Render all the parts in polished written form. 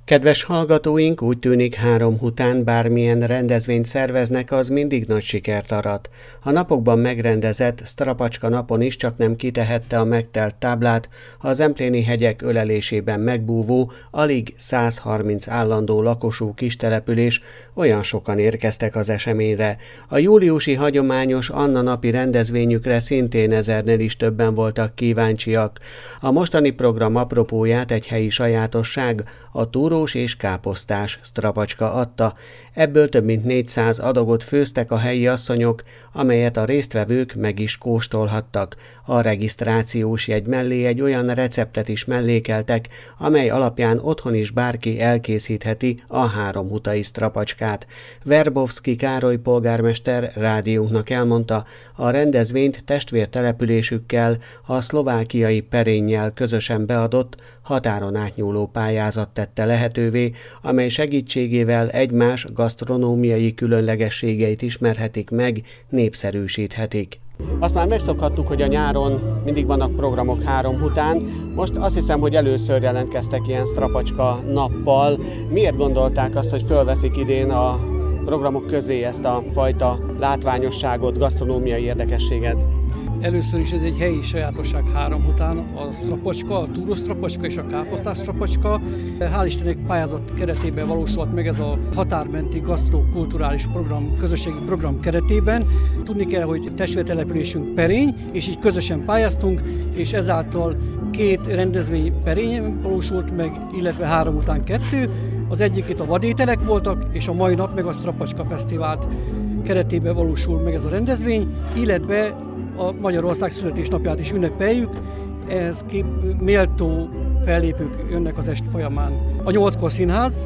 Kedves hallgatóink, úgy tűnik 3 után bármilyen rendezvényt szerveznek, az mindig nagy sikert arat. A napokban megrendezett Strapacska napon is csak nem kitehette a megtelt táblát a Zempléni hegyek ölelésében megbúvó, alig 130 állandó lakosú kistelepülés, olyan sokan érkeztek az eseményre. A júliusi hagyományos Anna napi rendezvényükre szintén 1000-nél is többen voltak kíváncsiak. A mostani program apropóját egy helyi sajátosság, a túrós és káposztás Strapacska adta. Ebből több mint 400 adagot főztek a helyi asszonyok, amelyet a résztvevők meg is kóstolhattak. A regisztrációs jegy mellé egy olyan receptet is mellékeltek, amely alapján otthon is bárki elkészítheti a 3 hutai Strapacskát. Verbovszky Károly polgármester rádiónknak elmondta, a rendezvényt testvértelepülésükkel, a szlovákiai Perénnyel közösen beadott, határon átnyúló pályázat tette lehetővé, amely segítségével egymás gasztronómiai különlegességeit ismerhetik meg, népszerűsíthetik. Azt már megszokhattuk, hogy a nyáron mindig vannak programok 3 után. Most azt hiszem, hogy először jelentkeztek ilyen Strapacska nappal. Miért gondolták azt, hogy fölveszik idén a programok közé ezt a fajta látványosságot, gasztronómiai érdekességet? Először is ez egy helyi sajátosság 3 után, a Strapacska, a túrós Strapacska és a káposztás Strapacska. Hál' Istennek pályázat keretében valósult meg ez a határmenti gasztrokulturális program, közösségi program keretében. Tudni kell, hogy testvértelepülésünk Perény, és így közösen pályáztunk, és ezáltal 2 rendezvény Perényen valósult meg, illetve 3 után 2. Az egyik itt a vadételek voltak, és a mai nap meg a Strapacska Fesztivált keretében valósul meg ez a rendezvény, illetve a Magyarország születésnapját is ünnepeljük, ehhez méltó fellépők jönnek az est folyamán. A 8-kor színház,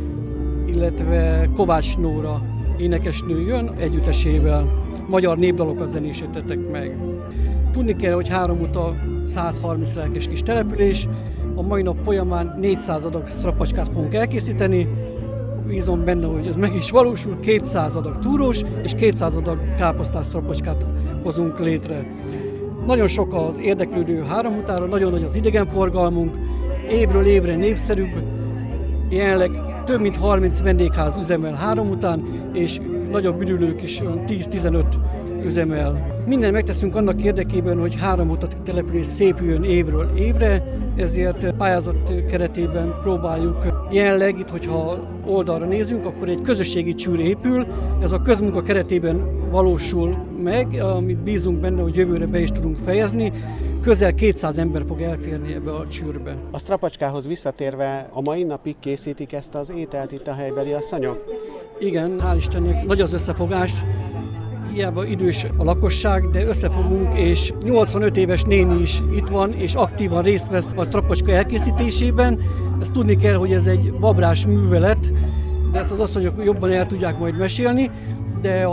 illetve Kovács Nóra énekesnő jön együttesével, magyar népdalokat zenésítettek meg. Tudni kell, hogy 3 uta 130 lelkes kis település, a mai nap folyamán 400 adag Strapacskát fogunk elkészíteni, bízom benne, hogy ez meg is valósul, 200 adag túrós és 200 adag káposztás Strapacskát hozunk létre. Nagyon sok az érdeklődő 3 utára, nagyon nagy az idegenforgalmunk, évről évre népszerűbb, jelenleg több mint 30 vendégház üzemel 3 után, és nagyobb üdülők is 10-15 üzemel. Mindent megteszünk annak érdekében, hogy 3 utati település szépüljön évről évre, ezért pályázat keretében próbáljuk. Jelenleg itt, hogyha oldalra nézünk, akkor egy közösségi csűr épül, ez a közmunka keretében valósul meg, amit bízunk benne, hogy jövőre be is tudunk fejezni. Közel 200 ember fog elférni ebbe a csűrbe. A Strapacskához visszatérve, a mai napig készítik ezt az ételt itt a helybeli asszonyok? Igen, hál' Istennek nagy az összefogás. Hiába idős a lakosság, de összefogunk, és 85 éves néni is itt van, és aktívan részt vesz a Strapacska elkészítésében. Ezt tudni kell, hogy ez egy babrás művelet, de ezt az asszonyok jobban el tudják majd mesélni, de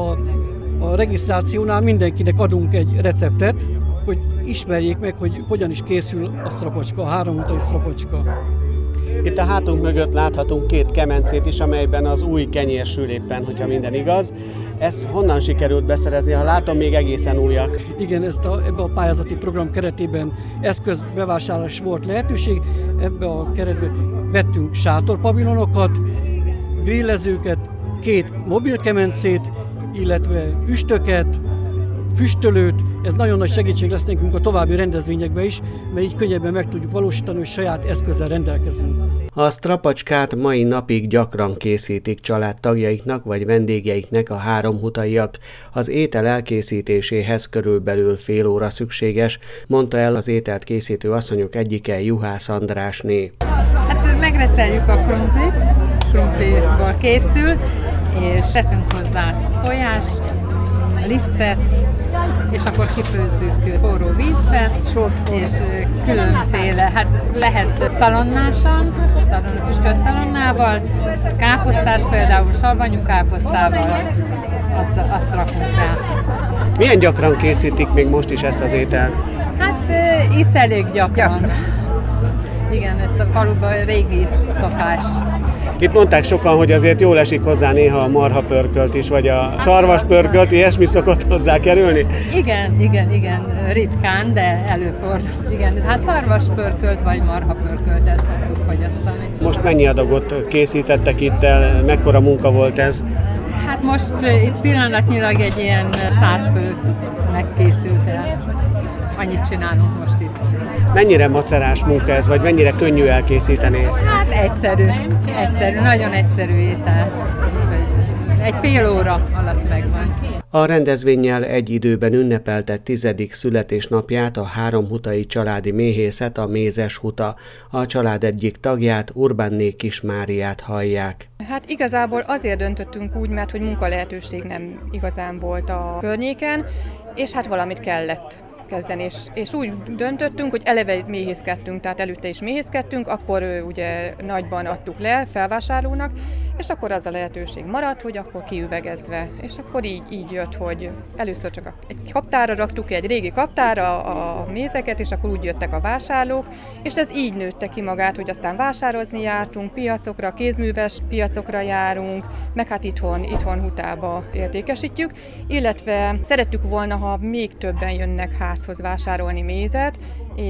a regisztrációnál mindenkinek adunk egy receptet, hogy ismerjék meg, hogy hogyan is készül a Strapacska, a 3 utai Strapacska. Itt a hátunk mögött láthatunk 2 kemencét is, amelyben az új kenyér sül éppen, hogyha minden igaz. Ezt honnan sikerült beszerezni? Ha látom, még egészen újak. Igen, ebbe a pályázati program keretében eszközbevásárlás volt lehetőség. Ebbe a keretben vettünk sátorpavilonokat, grillezőket, 2 mobilkemencét, illetve üstöket, füstölőt. Ez nagyon nagy segítség lesz nekünk a további rendezvényekben is, mert így könnyebben meg tudjuk valósítani, hogy saját eszközzel rendelkezünk. A Strapacskát mai napig gyakran készítik családtagjaiknak vagy vendégeiknek a 3 utaiak. Az étel elkészítéséhez körülbelül fél óra szükséges, mondta el az ételt készítő asszonyok egyike, Juhász Andrásné. Hát megreszeljük a krumpliból készül, és teszünk hozzá tojást, lisztet, és akkor kifőzzük forró vízbe, és különféle, hát lehet szalonnásan, füstölt káposztás például savanyú káposztával, azt rakunk rá. Milyen gyakran készítik még most is ezt az ételt? Hát itt elég gyakran. Igen, ezt a faluban régi szokás. Itt mondták sokan, hogy azért jól esik hozzá néha a marhapörkölt is, vagy a szarvaspörkölt, ilyesmi szokott hozzá kerülni? Igen, ritkán, de előfordul. Igen, hát szarvaspörkölt vagy marhapörköltet szoktuk fogyasztani. Most mennyi adagot készítettek itt el, mekkora munka volt ez? Hát most itt pillanatnyilag egy ilyen 100 főnek készült el. Annyit csinálunk most itt. Mennyire macerás munka ez, vagy mennyire könnyű elkészíteni? Hát egyszerű, nagyon egyszerű étel. Egy fél óra alatt megvan. A rendezvénnyel egy időben ünnepelte 10. születésnapját a háromhutai családi méhészet, a Mézes Huta. A család egyik tagját, Urbánné Kis Máriát hallják. Hát igazából azért döntöttünk úgy, mert hogy munkalehetőség nem igazán volt a környéken, és hát valamit kellett kezdeni, és úgy döntöttünk, hogy eleve méhészkedtünk, tehát előtte is méhészkedtünk, akkor ugye nagyban adtuk le felvásárlónak, és akkor az a lehetőség maradt, hogy akkor kiüvegezve. És akkor így jött, hogy először csak egy kaptára raktuk ki, egy régi kaptára a mézeket, és akkor úgy jöttek a vásárlók, és ez így nőtte ki magát, hogy aztán vásározni jártunk, piacokra, kézműves piacokra járunk, meg hát itthon Hutába értékesítjük, illetve szerettük volna, ha még többen jönnek házhoz vásárolni mézet,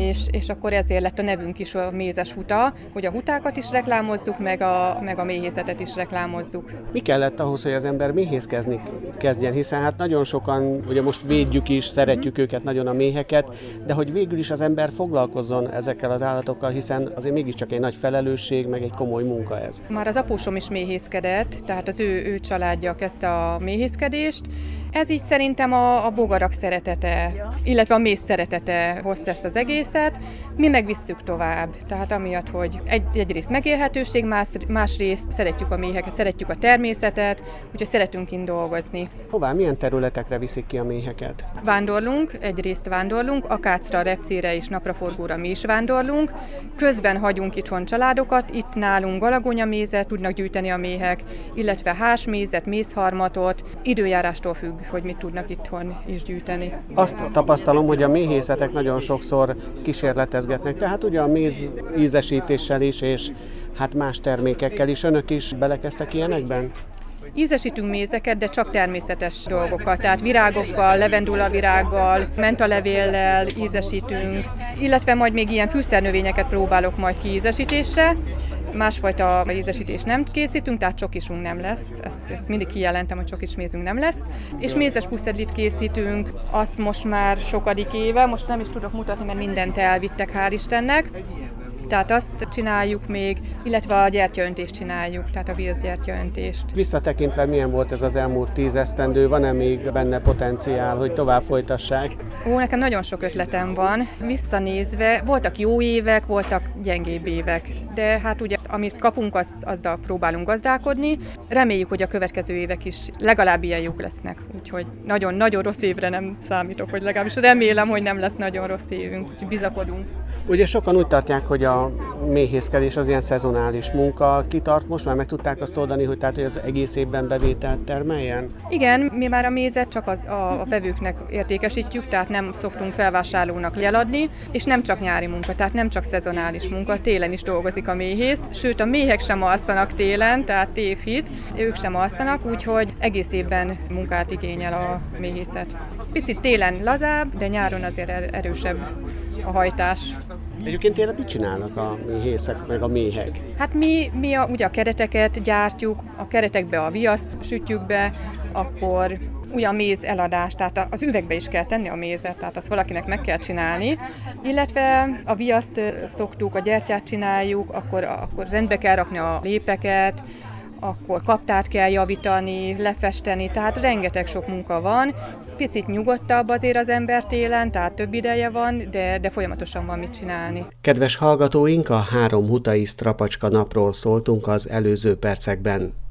és akkor ezért lett a nevünk is a Mézes Huta, hogy a hutákat is reklámozzuk, meg a méhészetet is reklámozzuk. Mi kellett ahhoz, hogy az ember méhészkezni kezdjen, hiszen hát nagyon sokan, ugye most védjük is, szeretjük őket nagyon a méheket, de hogy végül is az ember foglalkozzon ezekkel az állatokkal, hiszen azért mégiscsak egy nagy felelősség, meg egy komoly munka ez. Már az apósom is méhészkedett, tehát az ő családja kezdte a méhészkedést. Ez így szerintem a bogarak szeretete, illetve a méz szeretete hozta ezt az egészet. Mi megvisszük tovább, tehát amiatt, hogy egyrészt megélhetőség, másrészt szeretjük a méheket, szeretjük a természetet, úgyhogy szeretünk kint dolgozni. Hová, milyen területekre viszik ki a méheket? Egyrészt vándorlunk, Akácra, Repcére és Napraforgóra mi is vándorlunk. Közben hagyunk itthon családokat, itt nálunk galagonyamézet tudnak gyűjteni a méhek, illetve hásmézet, mézharmatot, időjárástól függ, hogy mit tudnak itthon is gyűjteni. Azt tapasztalom, hogy a méhészetek nagyon sokszor kísérletezgetnek, tehát ugye a méz ízesítéssel is, és hát más termékekkel is. Önök is belekezdtek ilyenekben? Ízesítünk mézeket, de csak természetes dolgokkal, tehát virágokkal, levendulavirággal, mentalevéllel ízesítünk, illetve majd még ilyen fűszernövényeket próbálok majd kiízesítésre. Másfajta ízesítést nem készítünk, tehát csokisunk nem lesz, ezt mindig kijelentem, hogy csokismézünk nem lesz. És mézes puszedlit készítünk, azt most már sokadik éve, most nem is tudok mutatni, mert mindent elvittek, hál' Istennek. Tehát azt csináljuk még, illetve a gyertyaöntést csináljuk, tehát a vízgyertyaöntést. Visszatekintve milyen volt ez az elmúlt 10 esztendő, van-e még benne potenciál, hogy tovább folytassák? Nekem nagyon sok ötletem van. Visszanézve, voltak jó évek, voltak gyengébb évek, de hát ugye, amit kapunk, azzal próbálunk gazdálkodni. Reméljük, hogy a következő évek is legalább ilyen jók lesznek, úgyhogy nagyon rossz évre nem számítok, hogy legalábbis remélem, hogy nem lesz nagyon rossz évünk, úgyhogy bizakodunk. Ugye sokan úgy tartják, hogy a méhészkedés az ilyen szezonális munka. Kitart most már meg tudták azt oldani, hogy az egész évben bevételt termeljen? Igen, mi már a mézet csak a vevőknek értékesítjük, tehát nem szoktunk felvásárlónak eladni, és nem csak nyári munka, tehát nem csak szezonális munka, télen is dolgozik a méhész, sőt a méhek sem alszanak télen, tehát tévhit, ők sem alszanak, úgyhogy egész évben munkát igényel a méhészet. Picit télen lazább, de nyáron azért erősebb a hajtás. Egyébként tényleg mit csinálnak a méhészek, meg a méhek? Hát mi ugye a kereteket gyártjuk, a keretekbe a viaszt sütjük be, akkor ugye a méz eladás, tehát az üvegbe is kell tenni a mézet, tehát azt valakinek meg kell csinálni, illetve a viaszt szoktuk, a gyertyát csináljuk, akkor rendbe kell rakni a lépeket, akkor kaptárt kell javítani, lefesteni, tehát rengeteg sok munka van. Picit nyugodtabb azért az ember télen, tehát több ideje van, de folyamatosan van mit csinálni. Kedves hallgatóink, a háromhutai Strapacska napról szóltunk az előző percekben.